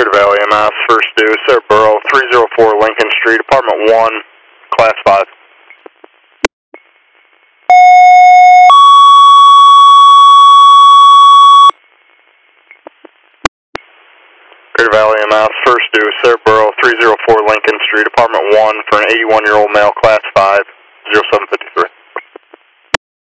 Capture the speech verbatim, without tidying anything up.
Greater Valley M S, first due, Sarah Burrow, three oh four Lincoln Street, apartment one, class five. Greater Valley M S, first due, Sarah Burrow, three oh four Lincoln Street, apartment one, for an eighty-one-year-old male, class five, oh seven fifty-three.